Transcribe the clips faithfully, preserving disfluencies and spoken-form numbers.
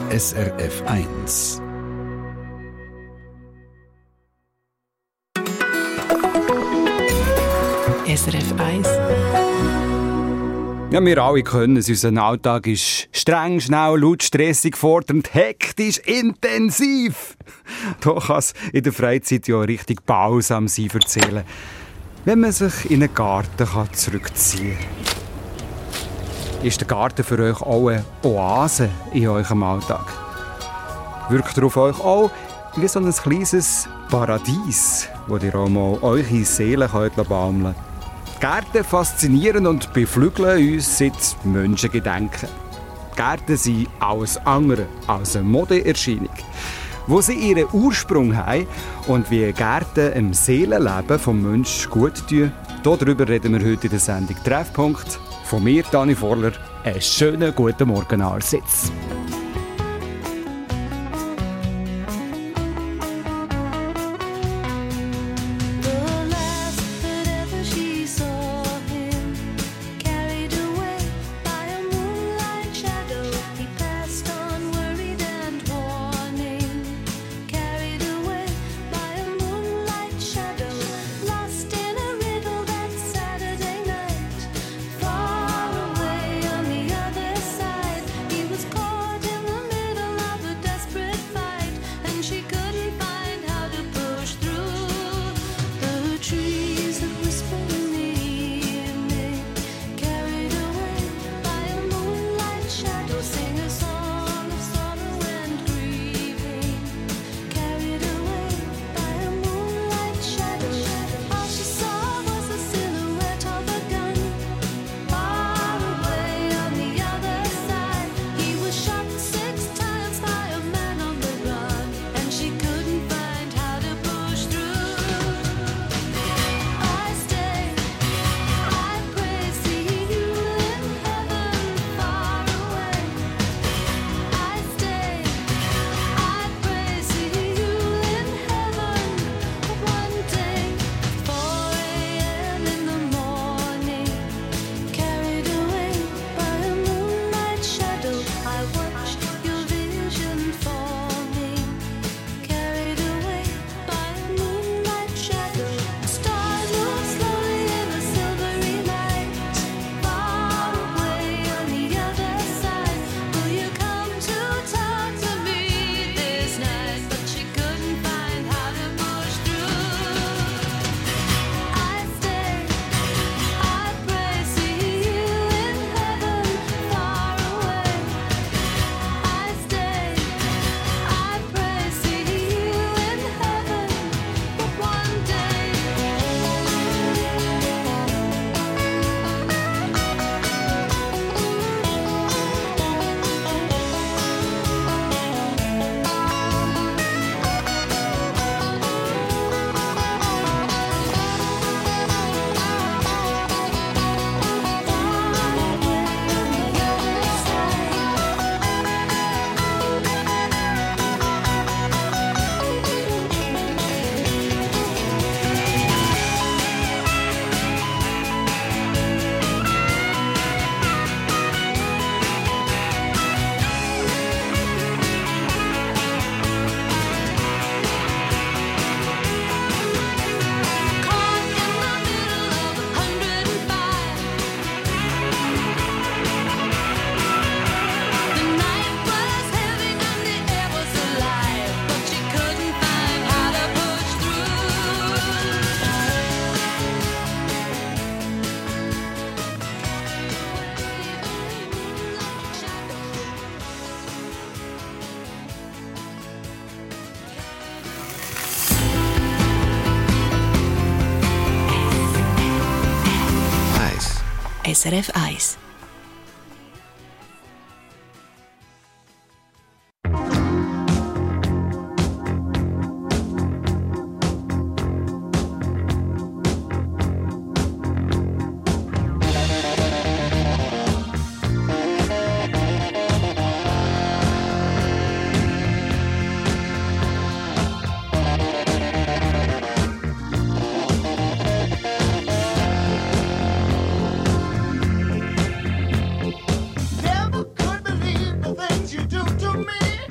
S R F eins. S R F eins. Ja, wir alle können es. Unser Alltag ist streng, schnell, laut, stressig, fordernd, hektisch, intensiv. Da kann es in der Freizeit ja richtig balsam sein für die Seele, wenn man sich in einen Garten kann zurückziehen kann. Ist der Garten für euch auch eine Oase in eurem Alltag? Wirkt er auf euch auch wie so ein kleines Paradies, wo ihr auch mal eure Seele baumeln könnt? Gärten faszinieren und beflügeln uns seit Menschengedenken. Gärten sind alles andere als eine Modeerscheinung. Wo sie ihren Ursprung haben und wie Gärten im Seelenleben des Menschen gut tun, darüber reden wir heute in der Sendung Treffpunkt. Von mir, Dani Vorler, einen schönen guten Morgen allseits. S R F eins. Never could believe the things you do to me.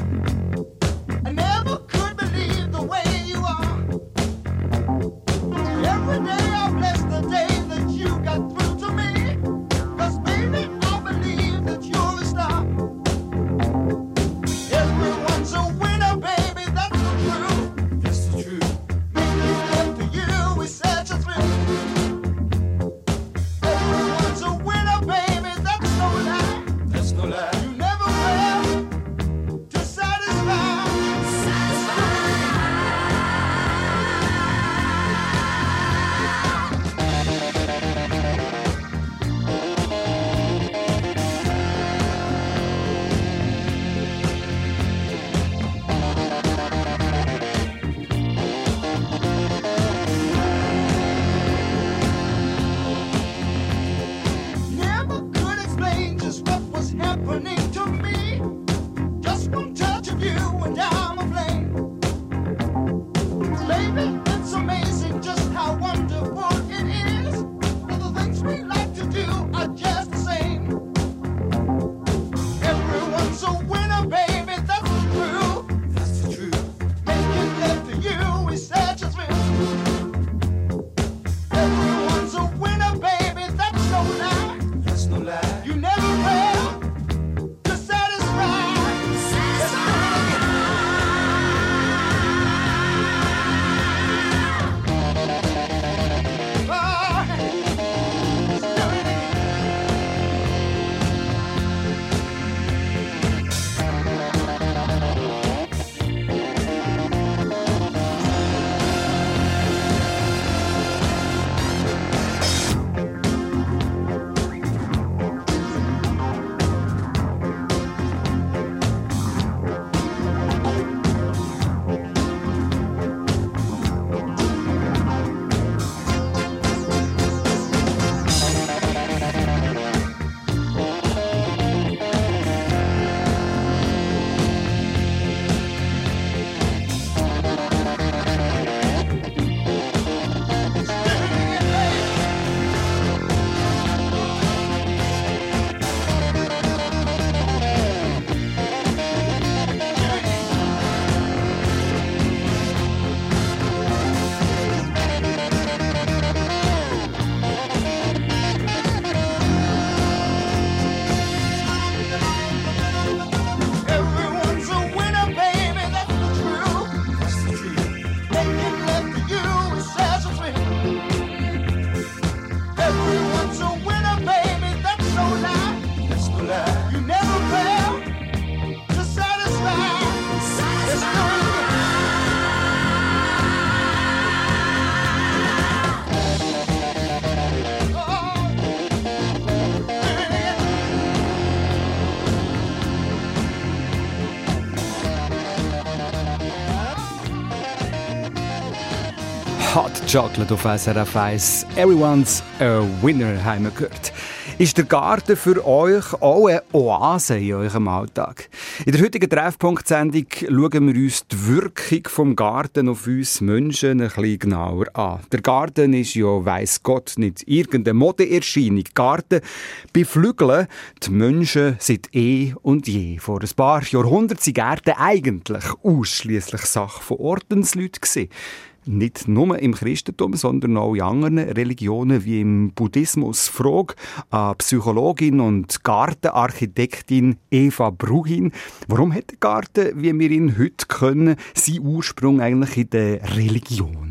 Hot Chocolate auf S R F eins. Everyone's a winner, haben wir gehört. Ist der Garten für euch auch eine Oase in eurem Alltag? In der heutigen Treffpunkt-Sendung schauen wir uns die Wirkung vom Garten auf uns Menschen ein bisschen genauer an. Der Garten ist ja, weiss Gott, nicht irgendeine Modeerscheinung. Garten beflügeln die Menschen seit eh und je. Vor ein paar Jahrhunderten waren Gärten eigentlich ausschliesslich Sache von Ordensleuten gewesen. Nicht nur im Christentum, sondern auch in anderen Religionen wie im Buddhismus. Frage an Psychologin und Gartenarchitektin Eva Bruhin. Warum hat der Garten, wie wir ihn heute kennen, seinen Ursprung eigentlich in der Religion?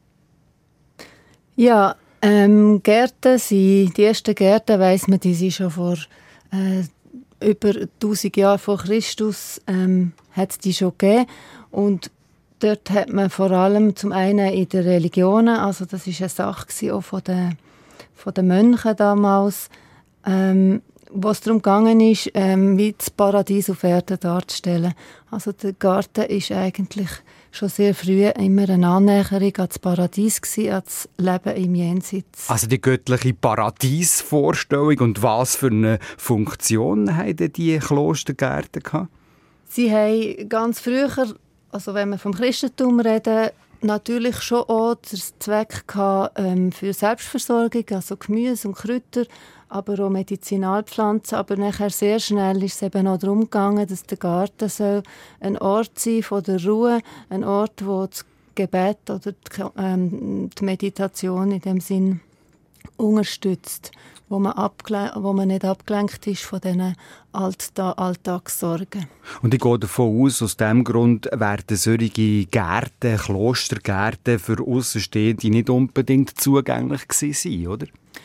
Ja, ähm, Gärten sind, die ersten Gärten, weiss man, die sind schon vor äh, über tausend Jahren vor Christus ähm, hat es die schon gegeben. Und dort hat man vor allem zum einen in den Religionen, also das war eine Sache auch von den, von den Mönchen damals, ähm, wo es darum gegangen ist, ähm, wie das Paradies auf Erden darzustellen. Also der Garten ist eigentlich schon sehr früh immer eine Annäherung an das Paradies gewesen, an das Leben im Jenseits. Also die göttliche Paradiesvorstellung, und was für eine Funktion hatten die Klostergärten gehabt? Sie haben ganz früher, also wenn wir vom Christentum reden, natürlich schon auch den Zweck gehabt, ähm, für Selbstversorgung, also Gemüse und Kräuter, aber auch Medizinalpflanzen. Aber nachher sehr schnell ist es eben auch darum gegangen, dass der Garten soll ein Ort sein von der Ruhe, ein Ort, wo das Gebet oder die, ähm, die Meditation in dem Sinn unterstützt, wo man, abgele- wo man nicht abgelenkt ist von diesen Allta- Alltagssorgen. Und ich gehe davon aus, aus diesem Grund werden solche Gärten, Klostergärten für Aussenstehende nicht unbedingt zugänglich gewesen, oder?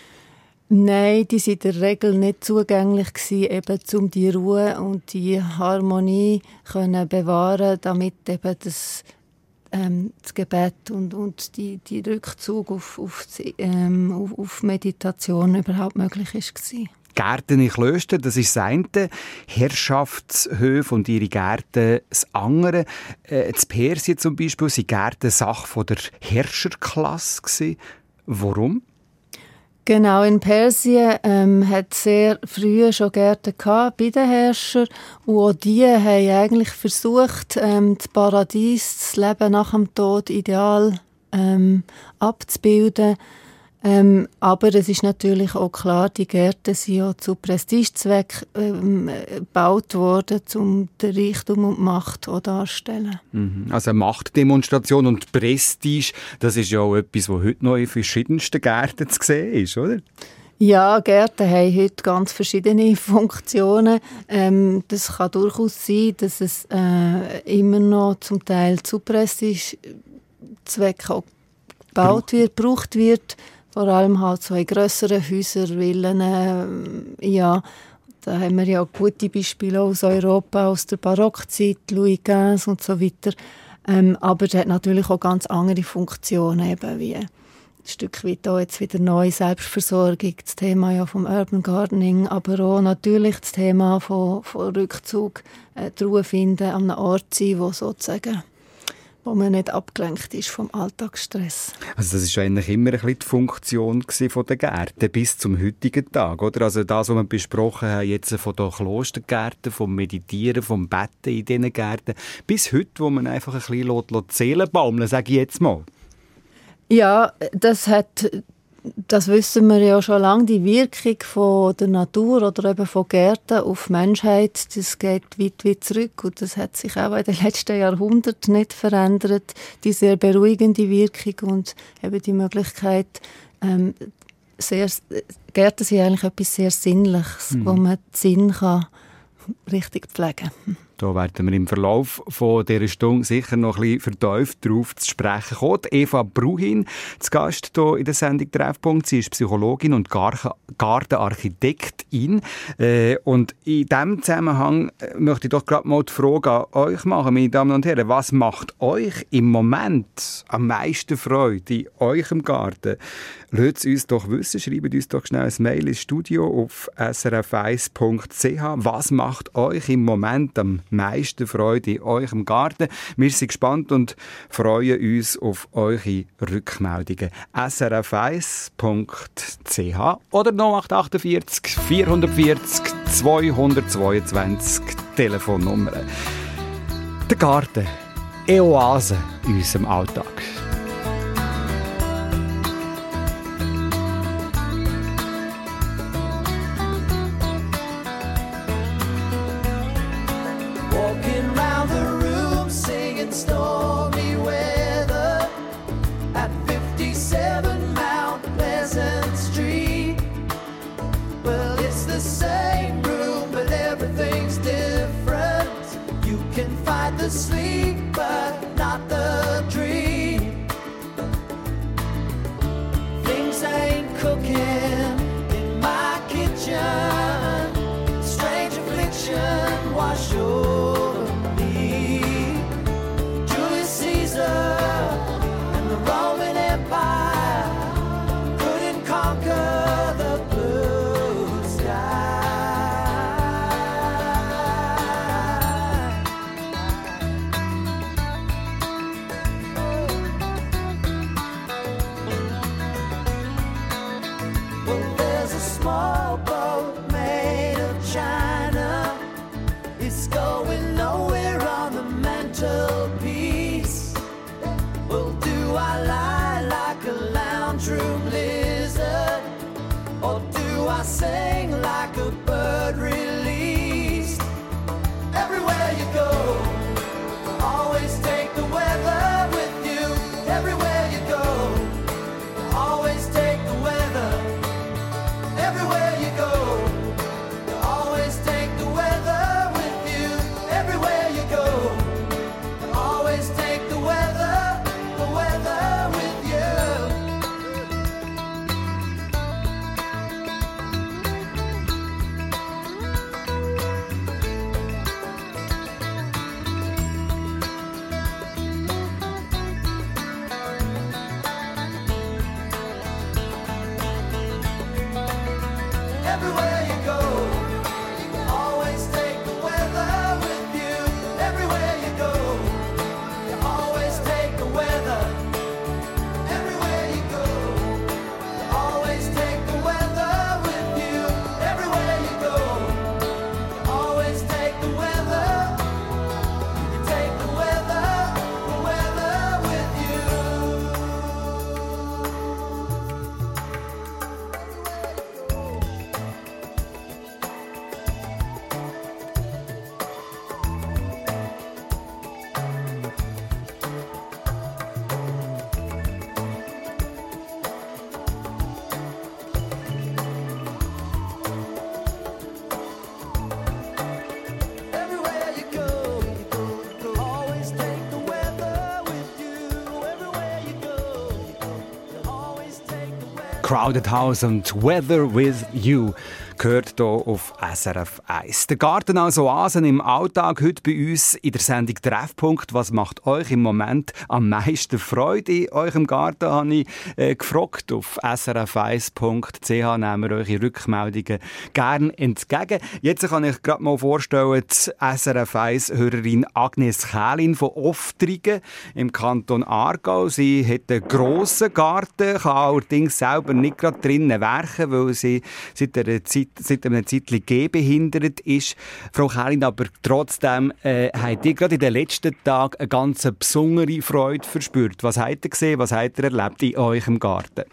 Nein, die waren in der Regel nicht zugänglich gewesen, eben um die Ruhe und die Harmonie können bewahren, damit eben das Ähm, das Gebet und, und die, die Rückzug auf, auf, ähm, auf, auf Meditation überhaupt möglich war. Gärten in Klöstern, das ist das eine. Herrschaftshöfe und ihre Gärten das andere. Äh, in Persien zum Beispiel waren Gärten Sache von der Herrscherklasse gewesen. Warum? Genau, in Persien ähm, hat es sehr früh schon Gärten gehabt bei den Herrschern. Und auch die haben eigentlich versucht, ähm, das Paradies, das Leben nach dem Tod ideal ähm, abzubilden. Ähm, aber es ist natürlich auch klar, die Gärten sind ja zu Prestigezwecken ähm, gebaut worden, um den Reichtum und die Macht auch darzustellen. Mhm. Also eine Machtdemonstration und Prestige, das ist ja auch etwas, was heute noch in verschiedensten Gärten zu sehen ist, oder? Ja, Gärten haben heute ganz verschiedene Funktionen. Ähm, das kann durchaus sein, dass es äh, immer noch zum Teil zu Prestigezwecken gebaut wird, gebraucht wird. Vor allem halt so in grösseren Häusern, Villen, äh, ja, da haben wir ja gute Beispiele aus Europa, aus der Barockzeit, Louis der Fünfzehnte und so weiter. Ähm, aber es hat natürlich auch ganz andere Funktionen, eben wie ein Stück weit auch jetzt wieder neue Selbstversorgung, das Thema ja vom Urban Gardening, aber auch natürlich das Thema von, von Rückzug, äh, die Ruhe finden, an einem Ort sein, wo sozusagen wo man nicht abgelenkt ist vom Alltagsstress. Also das war eigentlich immer ein bisschen die Funktion der Gärten bis zum heutigen Tag, oder? Also das, was wir besprochen haben, jetzt von den Klostergärten, vom Meditieren, vom Betten in diesen Gärten, bis heute, wo man einfach ein bisschen die Seele baumeln, sage ich jetzt mal. Ja, das hat... Das wissen wir ja schon lange, die Wirkung von der Natur oder eben von Gärten auf die Menschheit, das geht weit, weit zurück und das hat sich auch in den letzten Jahrhunderten nicht verändert. Die sehr beruhigende Wirkung und eben die Möglichkeit, ähm, sehr, Gärten sind eigentlich etwas sehr Sinnliches, mhm. wo man den Sinn kann richtig pflegen kann. Da werden wir im Verlauf von dieser Stunde sicher noch ein bisschen vertieft darauf zu sprechen kommen. Eva Bruhin, zu Gast hier in der Sendung Treffpunkt. Sie ist Psychologin und Gartenarchitektin. Äh, und in diesem Zusammenhang möchte ich doch gerade mal die Frage an euch machen, meine Damen und Herren. Was macht euch im Moment am meisten Freude in eurem Garten? Lasst es uns doch wissen. Schreibt uns doch schnell ein Mail ins Studio auf s r f eins punkt c h. Was macht euch im Moment am meiste Freude in eurem Garten? Wir sind gespannt und freuen uns auf eure Rückmeldungen. S R F eins Punkt C H oder null acht acht vier vier vier vier zwei zwei zwei Telefonnummer. Der Garten, eine Oase in unserem Alltag. Crowded House und Weather with You gehört hier auf S R F eins. Der Garten als Oasen im Alltag, heute bei uns in der Sendung Treffpunkt. Was macht euch im Moment am meisten Freude in eurem Garten, habe ich äh, gefragt. Auf S R F eins Punkt C H nehmen wir eure Rückmeldungen gerne entgegen. Jetzt kann ich gerade mal vorstellen, die S R F eins-Hörerin Agnes Kählin von Oftringen im Kanton Aargau. Sie hat einen grossen Garten, kann allerdings selber nicht gerade drinnen werken, weil sie seit einer Zeit seit einer Zeit gehbehindert ist. Frau Kählin, aber trotzdem äh, habt ihr gerade in den letzten Tagen eine ganz besondere Freude verspürt. Was habt ihr gesehen, was habt ihr erlebt in eurem Garten?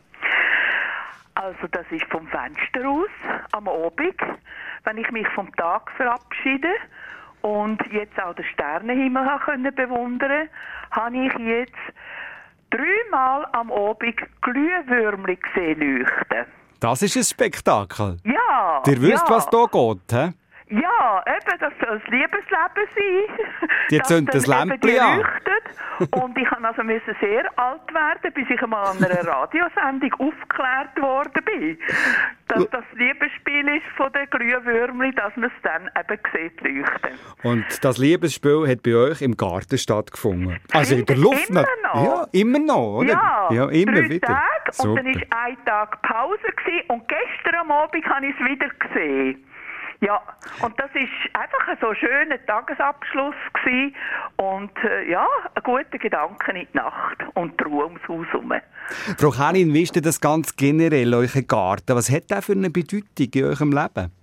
Also das ist vom Fenster aus, am Abend, wenn ich mich vom Tag verabschiede und jetzt auch den Sternenhimmel können bewundern, habe ich jetzt dreimal am Abend Glühwürmchen gesehen leuchten. Das ist ein Spektakel. Ja. Ihr wisst, ja. was hier geht, hä? Ja, eben, das soll das Liebesleben sein. Die zünden das Lämpchen an. Und ich musste also müssen sehr alt werden, bis ich einmal an einer Radiosendung aufgeklärt worden bin, dass das Liebesspiel ist von den Glühwürmchen, dass man es dann eben sieht leuchten. Und das Liebesspiel hat bei euch im Garten stattgefunden? Also in der Luft? Immer noch. Ja, immer noch, oder? Ja, ja immer drei wieder. Tage Super. und dann war ein Tag Pause gewesen, und gestern am Abend habe ich es wieder gesehen. Ja, und das war einfach so ein schöner Tagesabschluss gewesen und äh, ja, ein guter Gedanke in die Nacht und die Ruhe ums Haus herum. Frau Kählin, wie ist denn das ganz generell, euer Garten? Was hat der für eine Bedeutung in eurem Leben?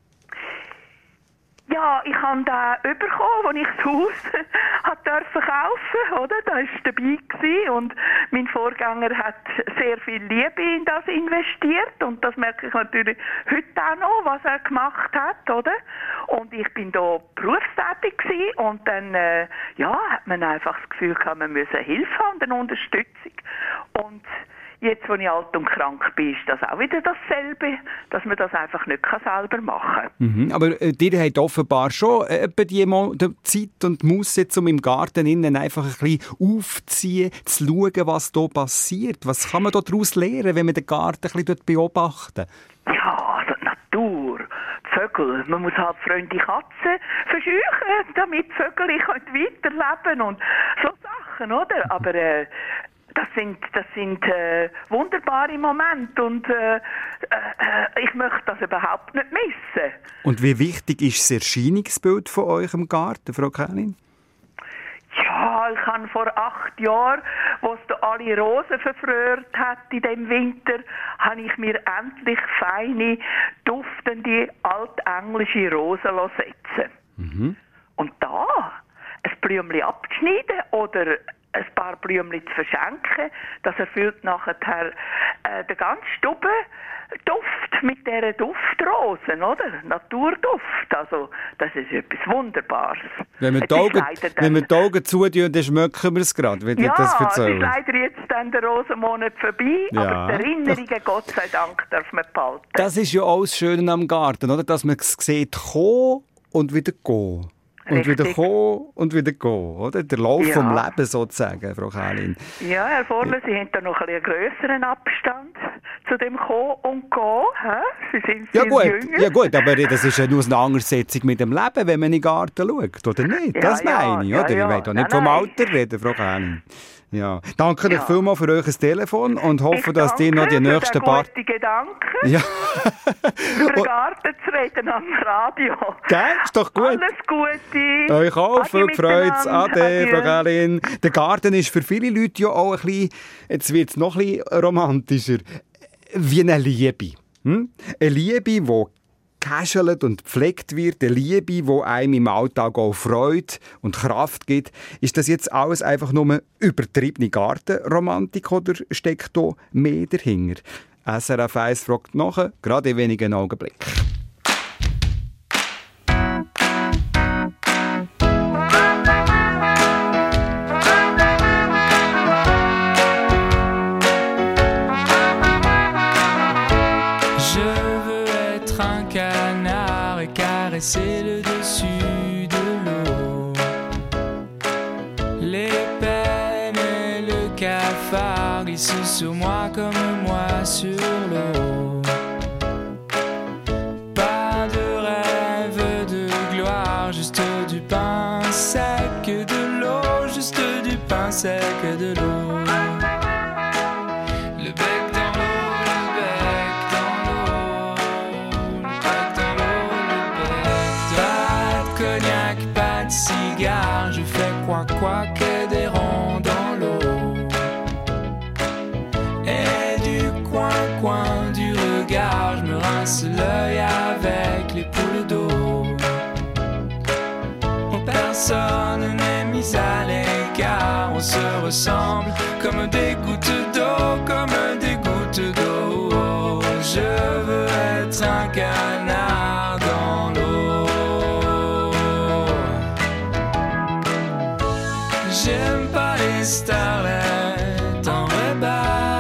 Ja, ich habe den bekommen, als ich das Haus durfte kaufen, oder? Da war dabei gewesen und mein Vorgänger hat sehr viel Liebe in das investiert und das merke ich natürlich heute auch noch, was er gemacht hat, oder? Und ich bin da berufstätig gewesen und dann, äh, ja, hat man einfach das Gefühl gehabt, man müsse Hilfe haben, eine Unterstützung und jetzt, wo ich alt und krank bin, ist das auch wieder dasselbe, dass man das einfach nicht selber machen kann. Mhm, aber äh, ihr habt offenbar schon äh, die, Mo- die Zeit und Musse, um im Garten innen einfach ein bisschen aufzuziehen, zu schauen, was hier passiert. Was kann man daraus lernen, wenn man den Garten ein bisschen beobachtet? Ja, also die Natur, die Vögel. Man muss halt freundliche Katzen verscheuchen, damit die Vögel weiterleben können und so Sachen, oder? Aber äh, Das sind, das sind äh, wunderbare Momente und äh, äh, ich möchte das überhaupt nicht missen. Und wie wichtig ist das Erscheinungsbild von eurem Garten, Frau Kählin? Ja, ich habe vor acht Jahren, wo es da alle Rosen verfrört hat in dem Winter, habe ich mir endlich feine, duftende, altenglische Rosen setzen. Mhm. Und da ein Blümchen abzuschneiden oder ein paar Blümchen zu verschenken, das erfüllt nachher äh, den ganzen Stube Duft mit dieser Duftrosen, oder? Naturduft. Also, das ist etwas Wunderbares. Wenn wir die Augen, wenn wir die Augen zutun, dann schmecken wir es gerade, wenn ja, ich das erzähle. Ja, es ist leider jetzt dann der Rosenmonat vorbei, ja. Aber die Erinnerungen, Gott sei Dank, darf man behalten. Das ist ja auch das Schöne am Garten, oder? Dass man es sieht, kommen und wieder gehen. Und Richtig. wieder kommen und wieder gehen, oder? Der Lauf ja. vom Leben sozusagen, Frau Kählin. Ja, Herr Vorle, Sie haben da noch ein einen grösseren Abstand zu dem Kommen und Gehen. He? Sie sind viel ja, gut. jünger. Ja gut, aber das ist ja nur eine Auseinandersetzung mit dem Leben, wenn man in den Garten schaut, oder nicht? Ja, das ja, meine ich, ja, oder? Ja, ich will doch nicht nein, vom nein. Alter reden, Frau Kählin. Ja. Danke ja. euch vielmals für euer Telefon und hoffe, dass die noch die nächsten paar... Ich danke Gedanken. Ja. Über den Garten zu reden am Radio. Gell? Ist doch gut. Alles Gute. Euch auch, viel Freude. Ade, Frau Kählin. Der Garten ist für viele Leute ja auch ein bisschen, jetzt wird es noch ein bisschen romantischer, wie eine Liebe. Hm? Eine Liebe, die gehäschelt und gepflegt wird, eine Liebe, die einem im Alltag auch Freude und Kraft gibt. Ist das jetzt alles einfach nur übertriebene Gartenromantik oder steckt da mehr dahinter? S R F eins fragt nach, gerade in wenigen Augenblicken. C'est le dessus de l'eau, les peines et le cafard glissent sur moi comme moi sur l'eau. Pas de rêve de gloire, juste du pain sec, de l'eau, juste du pain sec, de l'eau. Le bec dans l'eau, le bec dans l'eau, le bec dans l'eau, le bec. Pas de cognac, pas de cigare, je fais quoi quoi que des ronds dans l'eau. Et du coin coin du regard, je me rince l'œil avec les poules d'eau. Personne n'est mis à l'écart, on se ressemble comme des gouttes d'eau, comme des gouttes d'eau. Je veux être un canard dans l'eau. J'aime pas les starlettes en rebelle.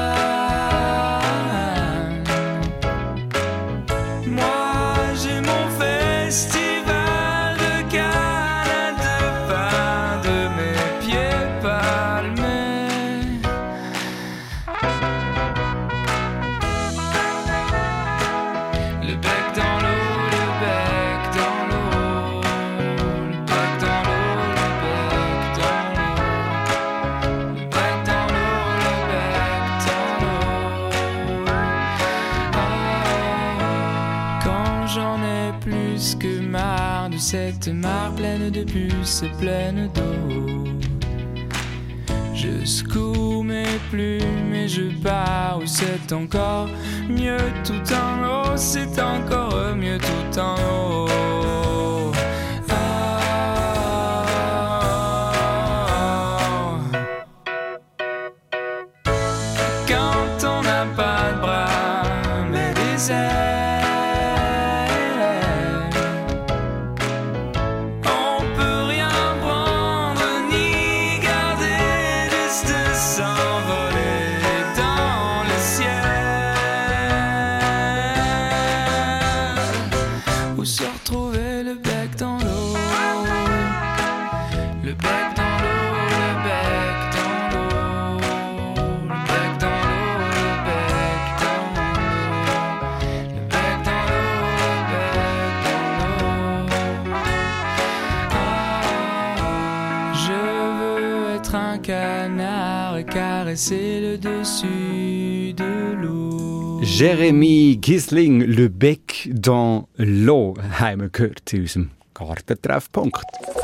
Moi j'ai mon festival de canne de pain de mes pieds palmés. Le bec dans l'eau, le bec dans l'eau, le bec dans l'eau, le bec dans l'eau, le cette mare pleine de puces et pleine d'eau. Je secoue mes plumes et je pars où c'est encore mieux tout en haut, c'est encore mieux tout en haut. Caresser le dessus de l'eau. Jeremy Gisling, Le Bec dans l'eau, haben wir gehört in unserem Gartentreffpunkt.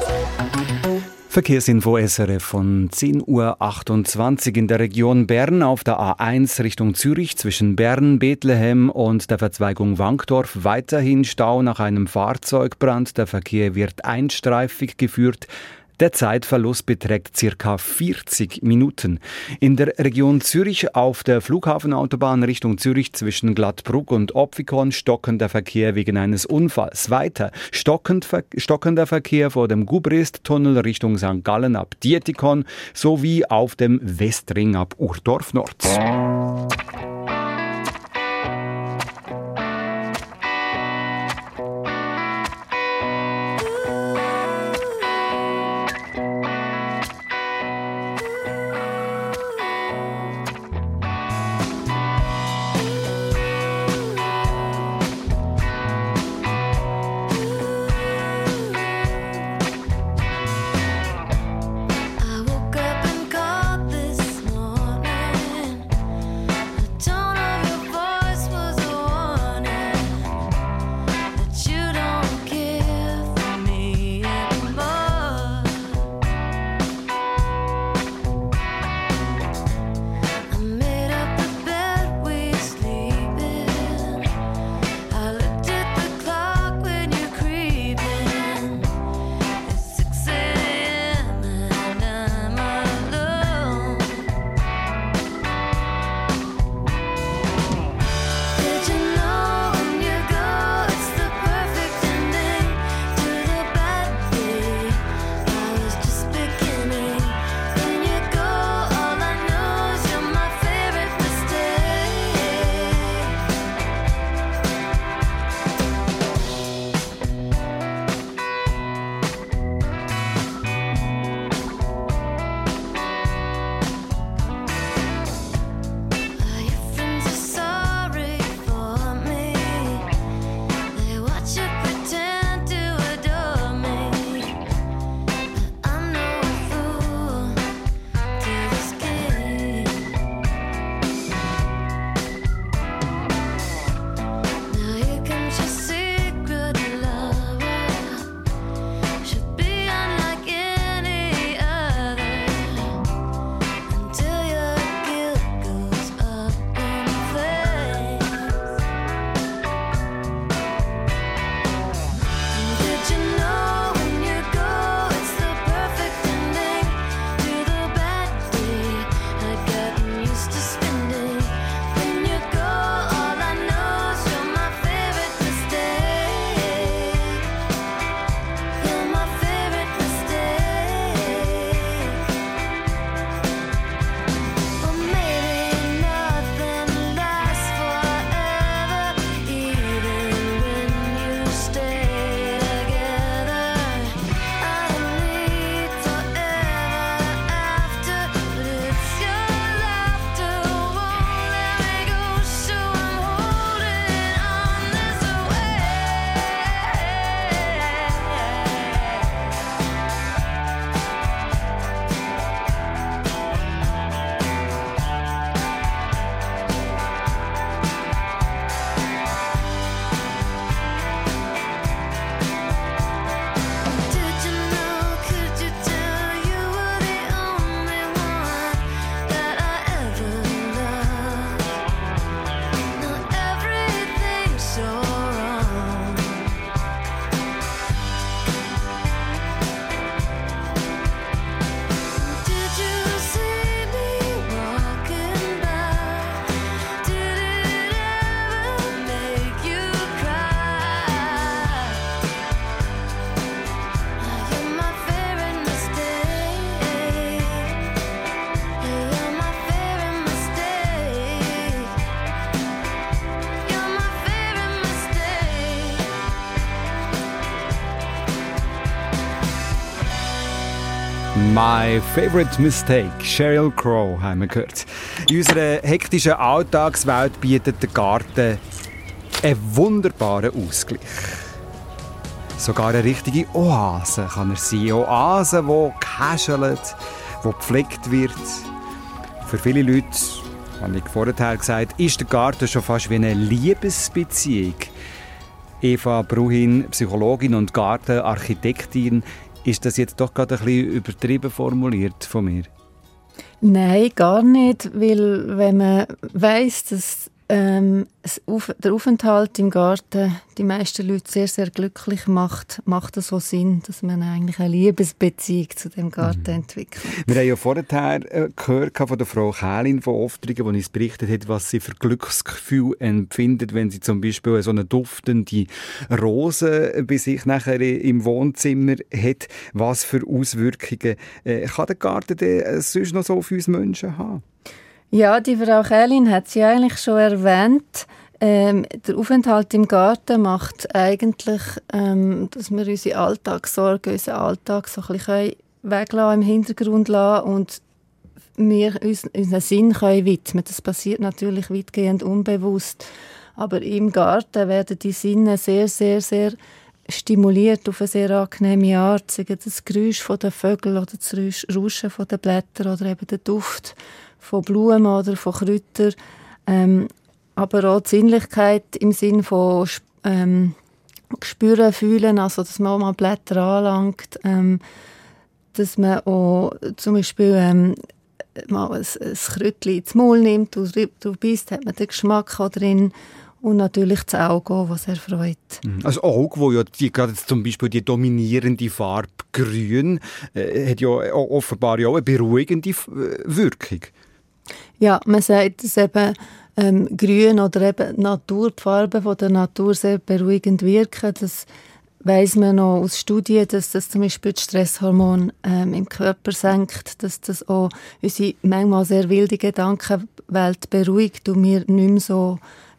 Verkehrsinfo S R F von zehn Uhr achtundzwanzig in der Region Bern auf der A eins Richtung Zürich zwischen Bern, Bethlehem und der Verzweigung Wankdorf. Weiterhin Stau nach einem Fahrzeugbrand. Der Verkehr wird einstreifig geführt. Der Zeitverlust beträgt circa vierzig Minuten. In der Region Zürich auf der Flughafenautobahn Richtung Zürich zwischen Glattbrugg und Opfikon stockender Verkehr wegen eines Unfalls. Weiter stockend, stockender Verkehr vor dem Gubrist-Tunnel Richtung Sankt Gallen ab Dietikon sowie auf dem Westring ab Urdorf Nord. I woke up and called this morning. My Favorite Mistake, Sheryl Crow, haben wir gehört. In unserer hektischen Alltagswelt bietet der Garten einen wunderbaren Ausgleich. Sogar eine richtige Oase kann er sein. Oase, die gehäschelt, die gepflegt wird. Für viele Leute, habe ich vorher gesagt, ist der Garten schon fast wie eine Liebesbeziehung. Eva Bruhin, Psychologin und Gartenarchitektin, ist das jetzt doch gerade ein bisschen übertrieben formuliert von mir? Nein, gar nicht, weil wenn man weiss, dass ähm, der Aufenthalt im Garten die meisten Leute sehr, sehr glücklich macht, macht es so Sinn, dass man eigentlich eine Liebesbeziehung zu dem Garten mhm. entwickelt. Wir haben ja vorher gehört von der Frau Kählin von Oftringen, die uns berichtet hat, was sie für Glücksgefühl empfindet, wenn sie zum Beispiel so eine duftende Rose bei sich nachher im Wohnzimmer hat. Was für Auswirkungen kann der Garten denn sonst noch so für uns Menschen haben? Ja, die Frau Kählin hat sie eigentlich schon erwähnt. Ähm, der Aufenthalt im Garten macht eigentlich, ähm, dass wir unsere Alltagssorgen, unseren Alltag so ein bisschen weglassen, im Hintergrund lassen und wir uns unseren Sinn können widmen. Das passiert natürlich weitgehend unbewusst. Aber im Garten werden die Sinne sehr, sehr, sehr stimuliert auf eine sehr angenehme Art. Sei das Geräusch der Vögel oder das Rauschen der Blätter oder eben der Duft von Blumen oder von Kräutern. Ähm, aber auch die Sinnlichkeit im Sinn von ähm, spüren, fühlen, also dass man auch mal Blätter anlangt, ähm, dass man auch zum Beispiel ähm, mal ein, ein Kräutchen ins Maul nimmt, du, du beißt, hat man den Geschmack auch drin. Und natürlich das Auge, das sehr freut. Also Auge, wo ja die, gerade zum Beispiel die dominierende Farbe Grün, äh, hat ja offenbar ja auch eine beruhigende Wirkung. Ja, man sagt, dass eben ähm, Grün oder eben Natur, die Farben von der Natur sehr beruhigend wirken. Das weiss man noch aus Studien, dass das zum Beispiel das Stresshormon ähm, im Körper senkt, dass das auch unsere manchmal sehr wilde Gedankenwelt beruhigt und wir nicht mehr so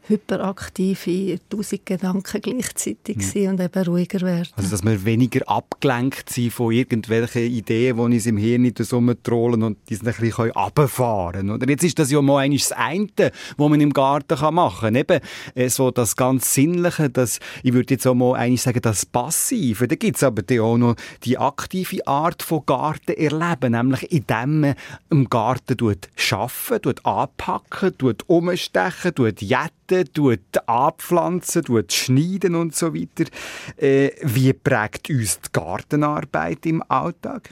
hyperaktive tausend Gedanken gleichzeitig ja. sind und eben ruhiger werden. Also, dass wir weniger abgelenkt sind von irgendwelchen Ideen, die uns im Hirn nicht so rumtrollen und die ein bisschen runterfahren können. Jetzt ist das ja mal das eine, was man im Garten machen kann. Eben äh, so das ganz Sinnliche, das, ich würde jetzt auch mal eigentlich sagen, das Passive. Da gibt es aber auch noch die aktive Art von Garten erleben, nämlich indem man im Garten arbeitet, anpacken, umstechen, jetten, tut anpflanzen, tut schneiden und so weiter. Äh, wie prägt uns die Gartenarbeit im Alltag?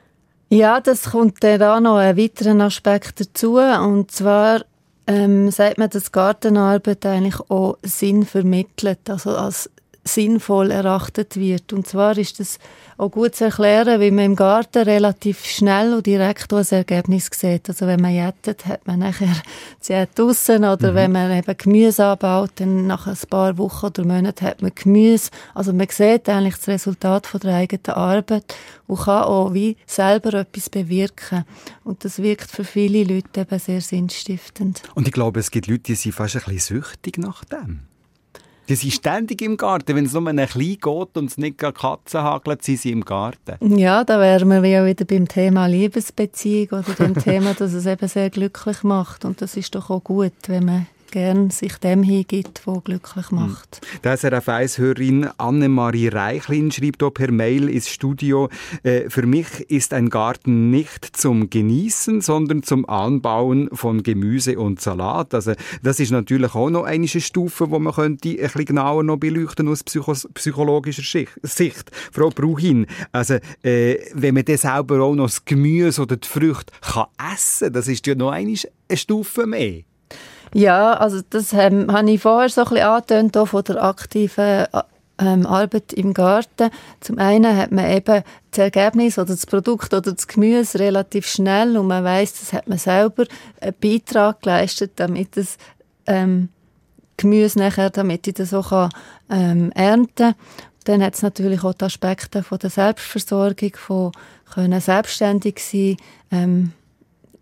Ja, das kommt dann auch noch ein weiterer Aspekt dazu. Und zwar ähm, sagt man, dass Gartenarbeit eigentlich auch Sinn vermittelt, also als sinnvoll erachtet wird. Und zwar ist das auch gut zu erklären, weil man im Garten relativ schnell und direkt ein Ergebnis sieht. Also wenn man jettet, hat man nachher die Jette draussen, oder mhm. wenn man eben Gemüse anbaut, dann nach ein paar Wochen oder Monaten hat man Gemüse. Also man sieht eigentlich das Resultat von der eigenen Arbeit und kann auch wie selber etwas bewirken. Und das wirkt für viele Leute eben sehr sinnstiftend. Und ich glaube, es gibt Leute, die sind fast ein bisschen süchtig nach dem. Die sind ständig im Garten. Wenn es nur ein bisschen geht und es nicht gerade Katzen hagelt, sind sie im Garten. Ja, da wären wir ja wieder beim Thema Liebesbeziehung oder dem Thema, dass es eben sehr glücklich macht. Und das ist doch auch gut, wenn man gern sich dem hingibt, was glücklich macht. Die S R F eins-Hörerin Annemarie Reichlin schreibt hier per Mail ins Studio, äh, für mich ist ein Garten nicht zum Genießen, sondern zum Anbauen von Gemüse und Salat. Also das ist natürlich auch noch eine Stufe, die man könnte ein bisschen genauer noch beleuchten aus psycho- psychologischer Sicht. Frau Bruhin, also äh, wenn man dann selber auch noch das Gemüse oder die Früchte kann essen, das ist ja noch eine Stufe mehr. Ja, also das ähm, habe ich vorher so ein bisschen angetönt, auch von der aktiven ähm, Arbeit im Garten. Zum einen hat man eben das Ergebnis oder das Produkt oder das Gemüse relativ schnell und man weiss, das hat man selber einen Beitrag geleistet, damit das ähm, Gemüse nachher, damit ich das auch kann, ähm, ernten kann. Dann hat es natürlich auch die Aspekte von der Selbstversorgung, von können selbstständig sein, ähm,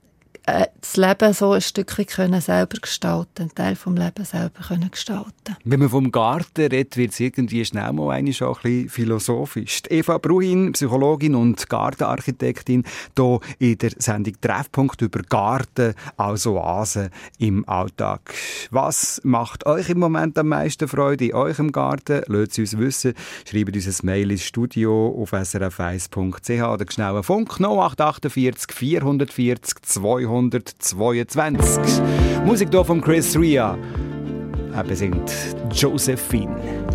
äh, das Leben so ein Stückchen können selber gestalten, einen Teil vom Leben selber können gestalten. Wenn man vom Garten redet, wird es irgendwie schnell mal ein bisschen philosophisch. Eva Bruhin, Psychologin und Gartenarchitektin, hier in der Sendung Treffpunkt über Garten als Oasen im Alltag. Was macht euch im Moment am meisten Freude in eurem Garten? Lasst es uns wissen. Schreibt uns ein Mail ins Studio auf s r f eins punkt c h oder schnell einen Funk null acht achtundvierzig vierhundertvierzig zweihundertzweiundzwanzig. Musik hier von Chris Rea. Er besingt Josephine.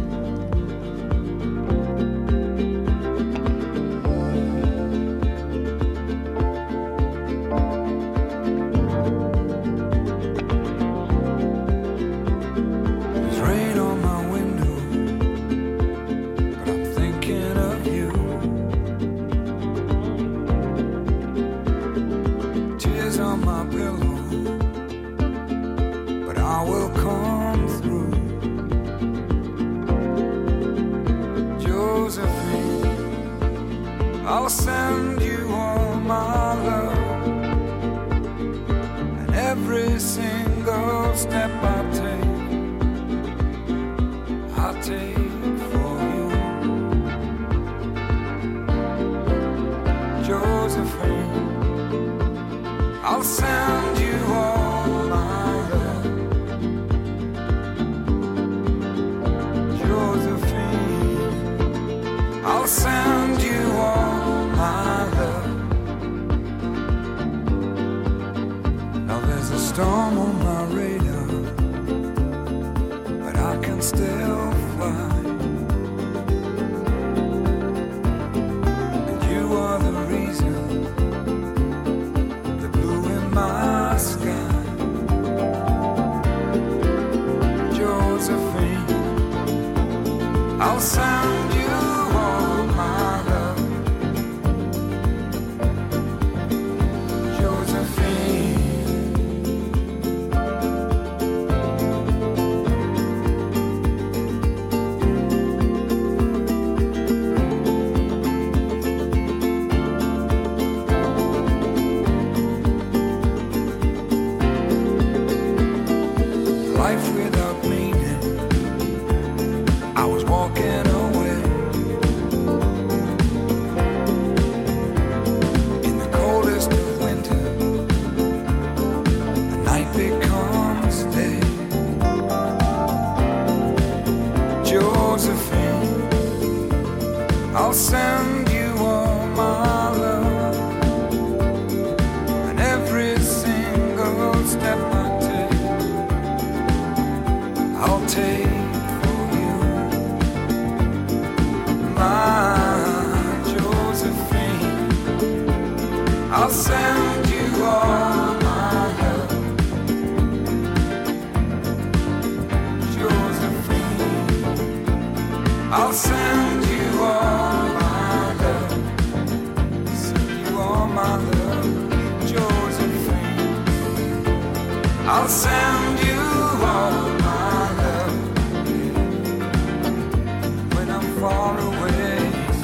I'll send you all my love, and every single step I take, I take for you. Josephine, I'll send you all my love. Josephine, I'll send you all my love. Now there's a storm on my radar, but I can still fly. And you are the reason, the blue in my sky. Josephine, I'll send you all my love. Life without meaning, I was walking away. In the coldest of winter, the night becomes day. Josephine, I'll send you all my love, and every single step I I'll take for you, my Josephine. I'll send you all my love, Josephine. I'll send you all my love, send you all my love, Josephine. I'll send you all. Far away,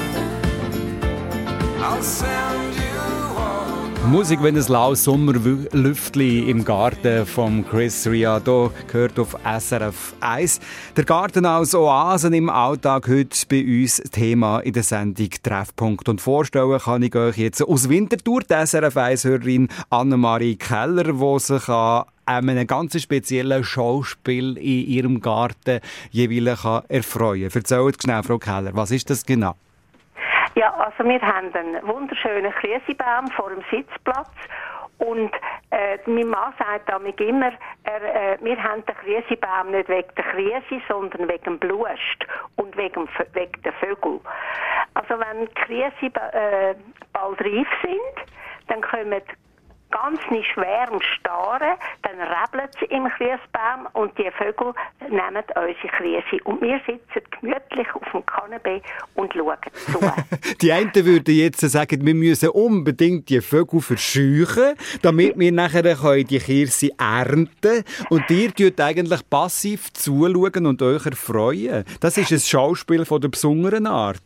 I'll send you all. Musik, wenn es laues Sommerlüftli im Garten von Chris Rea hier gehört auf S R F eins. Der Garten als Oasen im Alltag, heute bei uns Thema in der Sendung Treffpunkt. Und vorstellen kann ich euch jetzt aus Winterthur die S R F eins-Hörerin Annemarie Keller, die sich an einem ganz speziellen Schauspiel in ihrem Garten jeweils erfreuen kann. Erzählt schnell, Frau Keller, was ist das genau? Ja, also wir haben einen wunderschönen Kriesibaum vor dem Sitzplatz und äh, mein Mann sagt damit immer, er, äh, wir haben den Kriesibaum nicht wegen der Krise, sondern wegen dem Blust und wegen, wegen der Vögel. Also wenn die Kriesi äh, bald reif sind, dann kommen ganz schwer starren, dann rebelt es im Kriesbaum und die Vögel nehmen unsere Krise. Und wir sitzen gemütlich auf dem Kanapee und schauen zu. Die einen würden jetzt sagen, wir müssen unbedingt die Vögel verscheuchen, damit wir nachher die Kirse ernten können. Und ihr tut eigentlich passiv zuschauen und euch erfreuen. Das ist ein Schauspiel von der besonderen Art.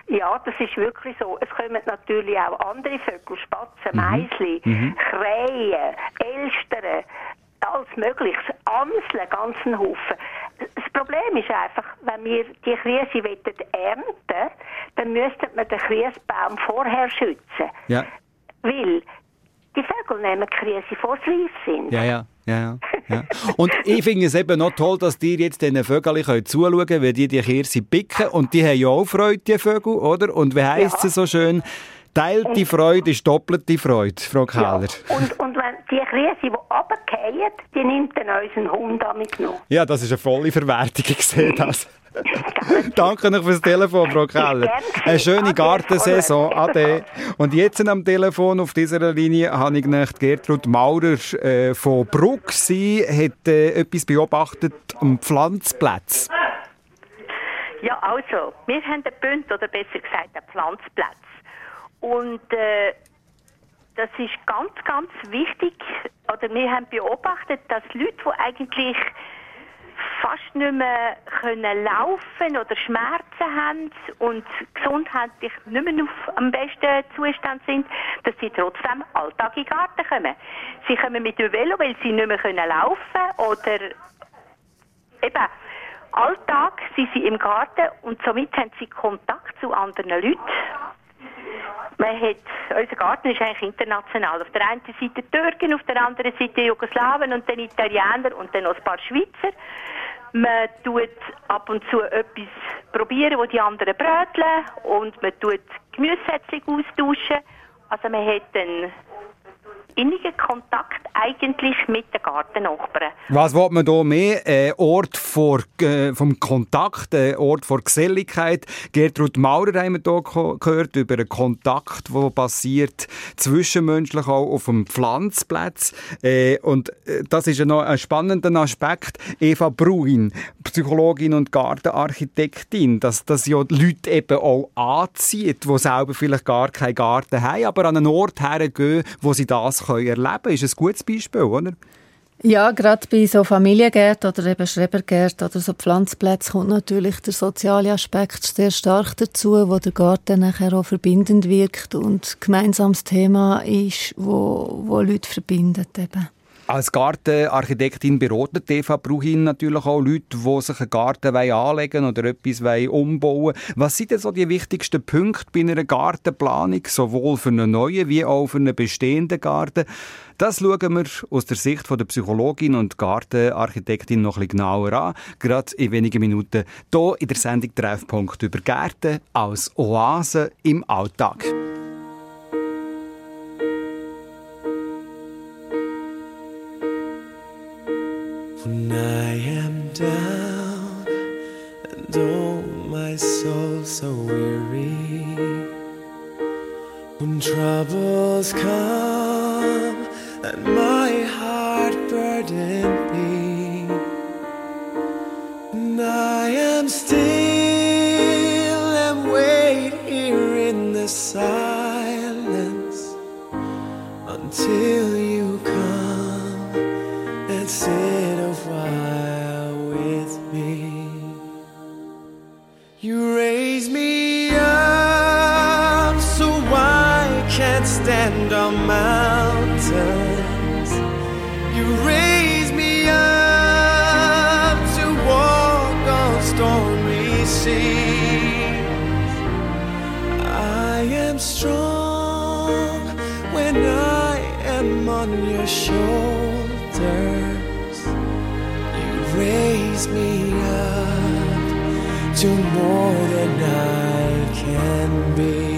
Ja, das ist wirklich so. Es kommen natürlich auch andere Vögel, Spatzen, Mhm. Meisli, Mhm. Krähen, Elstern, alles Mögliche, Amseln, ganzen Haufen. Das Problem ist einfach, wenn wir die Krise ernten, dann müsste man den Kriesbaum vorher schützen. Ja. Weil die Vögel nehmen die Krise, bevor sie reif sind. Ja, ja, ja, ja, ja. Und ich finde es eben noch toll, dass ihr jetzt diesen Vögeln zuschauen könnt, weil die die Kirse picken. Und die haben ja auch Freude, die Vögel, oder? Und wie heisst es so schön? Teilte Freude ist doppelte Freude, Frau Keller. Ja. Und, und wenn die Krise, die runterfallen, die nimmt dann unseren Hund mitgenommen. Ja, das ist eine volle Verwertung, ich sehe das. Danke euch fürs Telefon, Frau Keller. Eine schöne Gartensaison. Ade. Und jetzt am Telefon auf dieser Linie habe ich nicht Gertrud Maurer äh, von Bruck. Sie hat äh, etwas beobachtet am Pflanzplatz. Ja, also, wir haben einen Bund, oder besser gesagt einen Pflanzplatz. Und äh, das ist ganz, ganz wichtig. Oder wir haben beobachtet, dass Leute, die eigentlich fast nicht mehr können laufen oder Schmerzen haben und gesundheitlich nicht mehr auf am besten Zustand sind, dass sie trotzdem Alltag in den Garten kommen. Sie kommen mit dem Velo, weil sie nicht mehr können laufen oder eben Alltag sind sie im Garten und somit haben sie Kontakt zu anderen Leuten. Man hat, unser Garten ist eigentlich international. Auf der einen Seite Türken, auf der anderen Seite Jugoslawen und dann Italiener und dann noch ein paar Schweizer. Man tut ab und zu etwas probieren, wo die anderen bröteln und man tut Gemüsesätzchen austauschen. Also man hat einen innigen Kontakt eigentlich mit den Gartennachbarn. Was will man da mehr? Ein Ort vor, äh, vom Kontakt, ein Ort vor Geselligkeit. Gertrud Maurer haben wir hier gehört über einen Kontakt, der passiert zwischenmenschlich auch auf dem Pflanzplatz. Äh, und äh, das ist ja noch ein spannender Aspekt. Eva Bruin, Psychologin und Gartenarchitektin, dass das ja die Leute eben auch anzieht, die selber vielleicht gar keinen Garten haben, aber an einen Ort hergehen, wo sie das können erleben. Ist ein gutes Beispiel, oder? Ja, gerade bei so Familiengärten oder eben Schrebergärten oder so Pflanzplätzen kommt natürlich der soziale Aspekt sehr stark dazu, wo der Garten nachher auch verbindend wirkt und ein gemeinsames Thema ist, wo, wo Leute verbindet eben. Als Gartenarchitektin beratet Eva Bruin natürlich auch Leute, die sich einen Garten anlegen wollen oder etwas umbauen wollen. Was sind denn so die wichtigsten Punkte bei einer Gartenplanung, sowohl für einen neuen wie auch für einen bestehenden Garten? Das schauen wir aus der Sicht der Psychologin und Gartenarchitektin noch ein bisschen genauer an. Gerade in wenigen Minuten hier in der Sendung Treffpunkt über Gärten als Oase im Alltag. When I am down and oh my soul so weary, when troubles come and my heart burden be, and I am still and wait here in the silence until you come and sit a while with me. You raise me up so I can't stand on mountains. You raise me up to walk on stormy seas. I am strong when I am on your shoulders. You raise me up to more than I can be.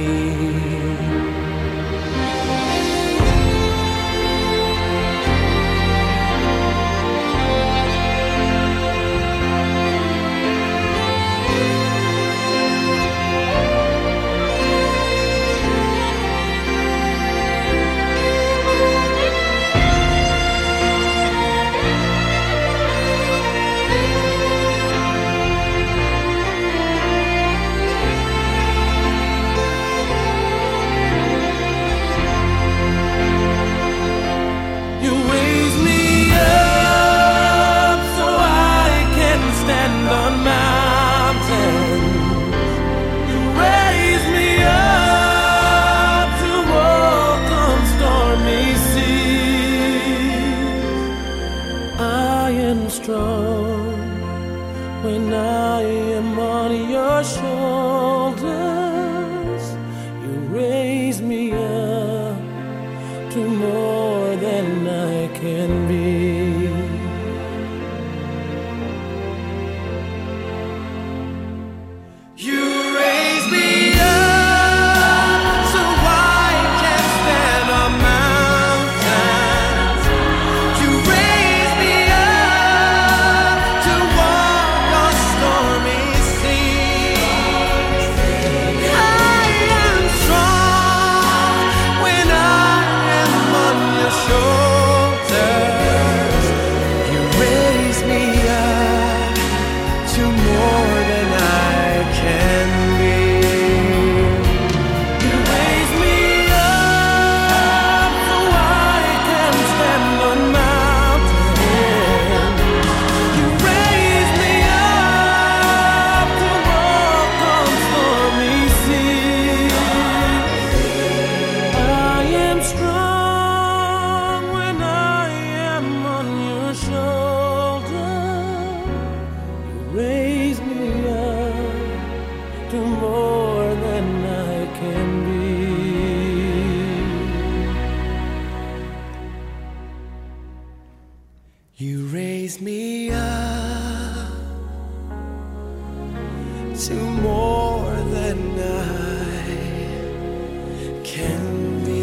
your shoulders, you raise me up to more than I can be. You raise me up so I can stand on mountains. You raise me up to walk on stormy seas. I am strong when I am on your shoulders. You raise me up to more than I can be. You raise me up so I can stand on mountains. You raise me up to walk on stormy seas. I am strong when I am on your shoulder. You raise me up to more than I can be. You raise me up to more than I can be.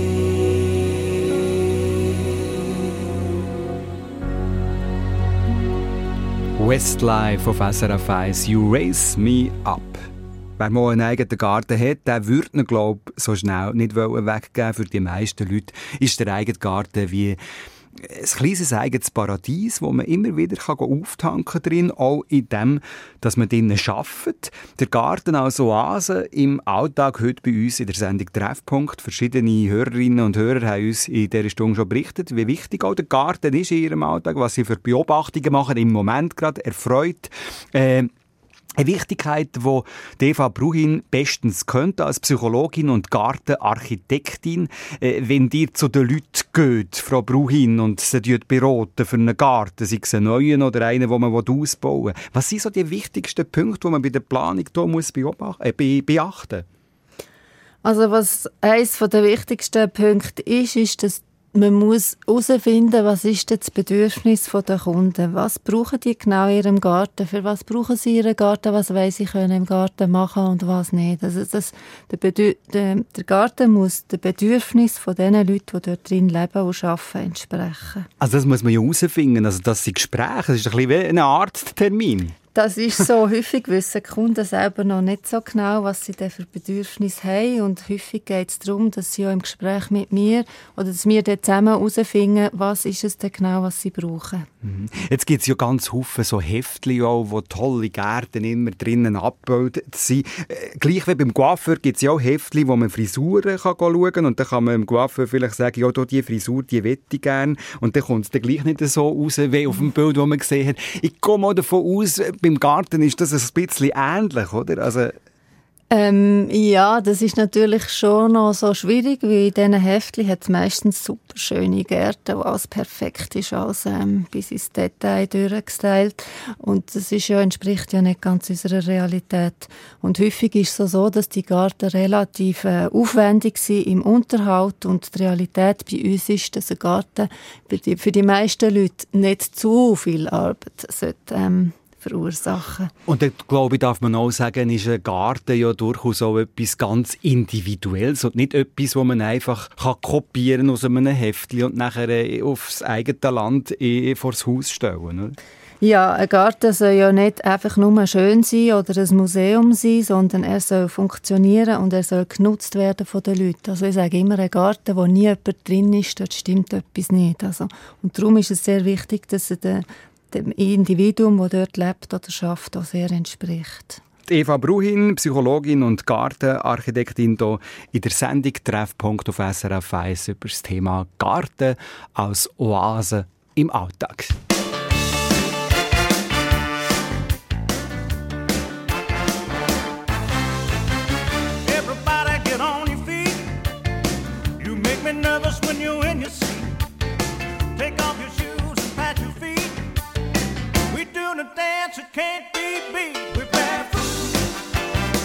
Westlife auf S R F eins, You Raise Me Up. Wer mal einen eigenen Garten hat, der würde ihn, glaube ich, so schnell nicht weggeben. Für die meisten Leute ist der eigene Garten wie ein kleines eigenes Paradies, wo man immer wieder auftanken kann drin, auch in dem, dass man drinnen arbeitet. Der Garten als Oase im Alltag heute bei uns in der Sendung Treffpunkt. Verschiedene Hörerinnen und Hörer haben uns in dieser Stunde schon berichtet, wie wichtig auch der Garten ist in ihrem Alltag, was sie für Beobachtungen machen, im Moment gerade erfreut. Äh, Eine Wichtigkeit, die Eva Bruhin bestens kennt als Psychologin und Gartenarchitektin. Äh, wenn ihr zu den Leuten geht, Frau Bruhin, und sie beraten für einen Garten, sei es einen neuen oder einen, den man ausbauen will, was sind so die wichtigsten Punkte, die man bei der Planung da muss beobachten, äh, be- beachten? Also was eines der wichtigsten Punkte ist, ist, dass man muss herausfinden, was ist das Bedürfnis der Kunden. Was brauchen die genau in ihrem Garten? Für was brauchen sie ihren Garten? Was wollen sie können im Garten machen und was nicht? Also das, der, Bedür- der, der Garten muss den Bedürfnissen von den Leuten, die dort drin leben und arbeiten, entsprechen. Also das muss man ja herausfinden. Also das sind Gespräche. Das ist ein bisschen wie ein Arzttermin. Das ist so. Häufig wissen die Kunden selber noch nicht so genau, was sie denn für Bedürfnisse haben. Und häufig geht es darum, dass sie auch im Gespräch mit mir oder dass wir dann zusammen herausfinden, was ist es denn genau, was sie brauchen. Jetzt gibt es ja ganz viele so Heftchen, auch, wo tolle Gärten immer drinnen abgebildet sind. Äh, gleich wie beim Coiffeur gibt es ja auch Heftchen, wo man Frisuren kann schauen kann. Und dann kann man dem Coiffeur vielleicht sagen, ja, diese Frisur, die möchte ich gerne. Und dann kommt es dann gleich nicht so raus, wie auf dem Bild, das man gesehen hat. Ich gehe mal davon aus, beim Garten ist das ein bisschen ähnlich, oder? Also Ähm, ja, das ist natürlich schon noch so schwierig, weil in diesen Heftchen hat es meistens super schöne Gärten, wo alles perfekt ist, alles ähm, bis ins Detail durchgestylt. Und das ist ja, entspricht ja nicht ganz unserer Realität. Und häufig ist es so, dass die Gärten relativ äh, aufwendig sind im Unterhalt und die Realität bei uns ist, dass ein Garten für die, für die meisten Leute nicht zu viel Arbeit sollte, ähm, verursachen. Und dann, glaube ich, darf man auch sagen, ist ein Garten ja durchaus auch etwas ganz Individuelles und nicht etwas, das man einfach kann kopieren aus einem Heftchen und nachher aufs eigene Land vor das Haus stellen, oder? Ja, ein Garten soll ja nicht einfach nur schön sein oder ein Museum sein, sondern er soll funktionieren und er soll genutzt werden von den Leuten. Also ich sage immer, ein Garten, wo nie jemand drin ist, dort stimmt etwas nicht. Also, und darum ist es sehr wichtig, dass er den dem Individuum, das dort lebt oder schafft, auch sehr entspricht. Eva Bruhin, Psychologin und Gartenarchitektin, hier in der Sendung Treffpunkt auf S R F eins über das Thema Garten als Oase im Alltag. Everybody get on your feet. You make me nervous when you're in your seat. Take off your shoes and pat your feet. We doing a dance that can't be beat. We bear fruit,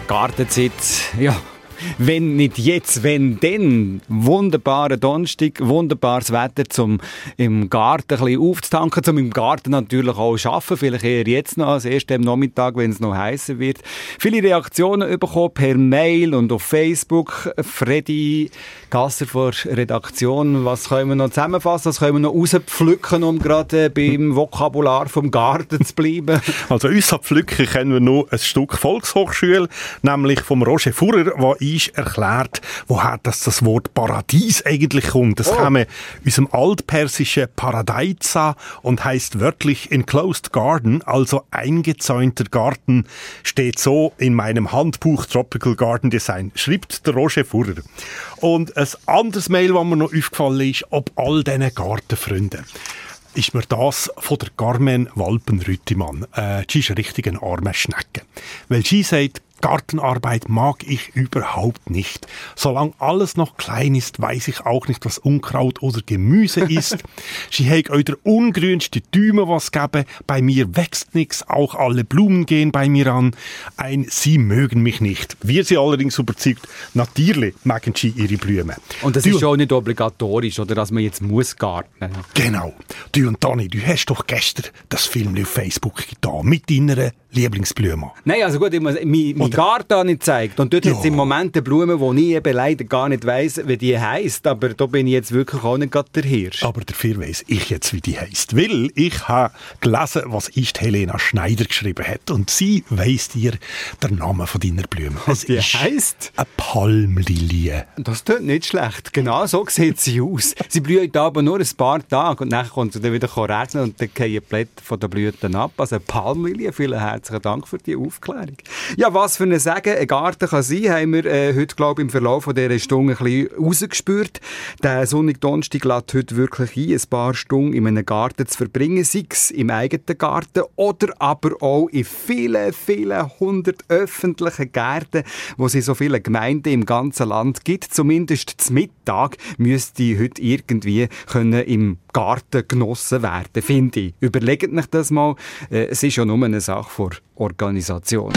Gartenzeit, ja, wenn nicht jetzt, wenn denn. Wunderbarer Donnerstag, wunderbares Wetter, um im Garten ein bisschen aufzutanken, um im Garten natürlich auch zu arbeiten, vielleicht eher jetzt noch als erst am Nachmittag, wenn es noch heißer wird. Viele Reaktionen bekommen per Mail und auf Facebook. Freddy Gasser von der Redaktion, was können wir noch zusammenfassen, was können wir noch rauspflücken, um gerade beim Vokabular vom Garten zu bleiben? Also uns pflücken können wir noch ein Stück Volkshochschule, nämlich vom Roger Furrer, der ist erklärt, woher das, das Wort Paradies eigentlich kommt. Das oh. kam aus dem altpersischen Paradiesa und heisst wörtlich Enclosed Garden, also eingezäunter Garten, steht so in meinem Handbuch Tropical Garden Design, schreibt der Roger Furrer. Und ein anderes Mail, das mir noch aufgefallen ist, ob all diesen Gartenfreunden, ist mir das von der Carmen Walpen-Rüttimann. Äh, sie ist richtig eine arme Schnecke. Weil sie sagt, Gartenarbeit mag ich überhaupt nicht. Solange alles noch klein ist, weiß ich auch nicht, was Unkraut oder Gemüse ist. Sie hat euch der ungrünste Däume was geben. Bei mir wächst nichts, auch alle Blumen gehen bei mir an. Ein Sie mögen mich nicht. Wir sind allerdings überzeugt, natürlich mögen sie ihre Blumen. Und das du, ist schon nicht obligatorisch, oder dass man jetzt muss gartnen. Genau. Du und Dani, du hast doch gestern das Film auf Facebook getan, mit deiner Lieblingsblume. Nein, also gut, ich muss, mein, mein Garten habe ich gezeigt. Und dort ja. hat es im Moment eine Blume, die ich eben leider gar nicht weiss, wie die heisst. Aber da bin ich jetzt wirklich auch nicht gerade der Hirsch. Aber dafür weiss ich jetzt, wie die heisst. Weil ich habe gelesen, was ist Helena Schneider geschrieben hat. Und sie weiss dir den Namen von deiner Blume. Was die heisst? Eine Palmlilie. Das tut nicht schlecht. Genau so sieht sie aus. Sie blüht aber nur ein paar Tage und dann kommt sie dann wieder regnen und dann fallen die Blätter von den Blüten ab. Also eine Palmlilie, vielen Herzlichen Dank für die Aufklärung. Ja, was für ein Sagen ein Garten kann sein, haben wir äh, heute, glaube ich, im Verlauf von dieser Stunde ein bisschen rausgespürt. Der sonnige Donnerstag lädt heute wirklich ein, ein paar Stunden in einem Garten zu verbringen, sei es im eigenen Garten oder aber auch in vielen, vielen hundert öffentlichen Gärten, wo es in so vielen Gemeinden im ganzen Land gibt. Zumindest zum Mittag müsste heute irgendwie können im Garten genossen werden, finde ich. Überlegt euch das mal. Äh, es ist ja nur eine Sache von Organisation.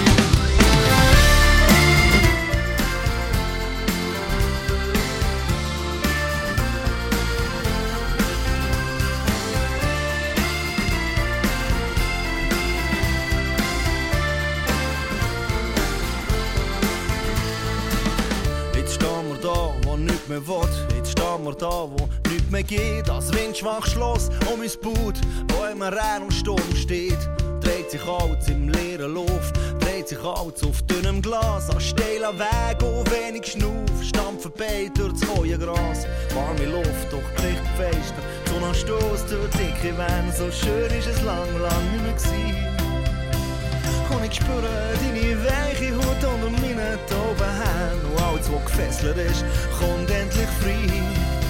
Jetzt stehen wir da, wo nichts mehr will. Jetzt stehen wir da, wo nichts mehr geht. Das windschwaches Schloss um uns Boot, wo immer Regen und Sturm steht. Dreht sich alles im leeren Luft, dreht sich alles auf dünnem Glas. An steilen Weg, oh wenig Schnuff, stampft vorbei durch das hohe Gras. Warme Luft, doch bricht fester, die Sonne stößt durch dicke Wände. So schön ist es lang, lang nicht mehr gewesen. Und ich spüre deine weiche Haut unter meinen tauben Händen. Und alles, was gefesselt ist, kommt endlich frei.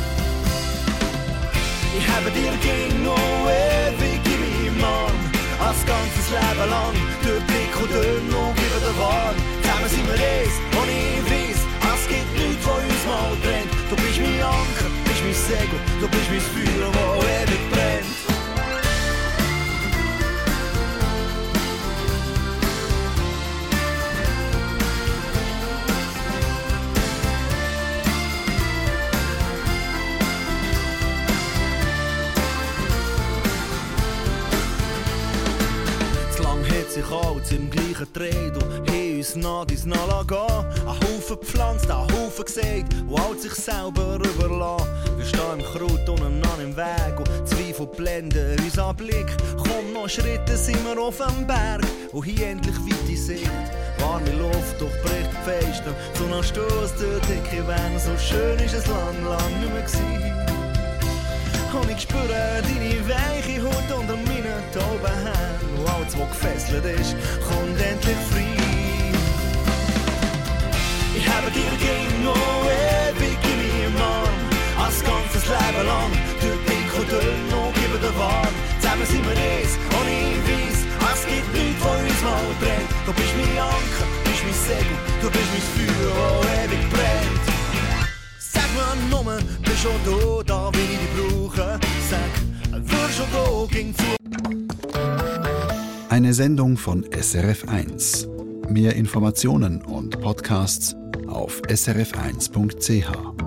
Ich habe dir ging noch ewig in meinem Mann. Als ganzes Leben lang, durch dick und dünn und über den Warn. Zusammen sind wir es, und ich weiss, es gibt nichts, was uns mal trennt. Du bist mein Anker, bist mein Segel, du bist mein Feuer, das ewig brennt. Sich alles im gleichen Dreh, du haben uns nach dies nach gehen. Ein Haufen gepflanzt, ein Haufen gesagt, wo alt sich selber überlassen. Wir stehen im Kraut und an im Weg und Zweifel blenden uns an Blick. Komm, noch Schritte sind wir auf dem Berg, wo hier endlich weite Sicht. Warme Luft durchbricht die Fenster, die Sonne stößt durch dicke Wände. So schön ist es lang, lang nicht mehr gewesen. Und ich spüre deine weiche Haut unter meinen tauben Händen. Und alles, was gefesselt ist, kommt endlich frei. Ich habe dir ging noch ewig in meinem Arm. Als ganzes Leben lang, durch dick und dünn und über den Warm. Zusammen sind wir es, und ich weiss, es gibt nichts, was uns mal trennt. Du bist mein Anker, du bist mein Segel, du bist mein Feuer, das ewig brennt. Sag mir nur, bist schon da, da will ich dich brauchen. Sag, würd schon da, ging zu. Eine Sendung von S R F eins. Mehr Informationen und Podcasts auf s r f eins punkt c h.